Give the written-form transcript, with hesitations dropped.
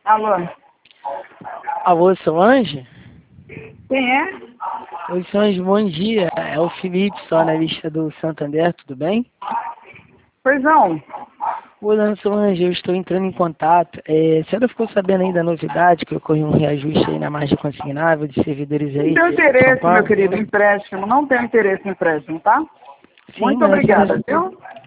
Alô? Alô, Solange? Quem é? Oi, Solange, bom dia. É o Felipe, só analista do Santander, tudo bem? Pois não. Olá, Solange, eu estou entrando em contato. A senhora ficou sabendo aí da novidade que ocorreu um reajuste aí na margem consignável de servidores aí Não tenho de São interesse, meu Paulo? querido, em empréstimo. Não tenho interesse em empréstimo, tá? Sim, Muito mas obrigada, viu?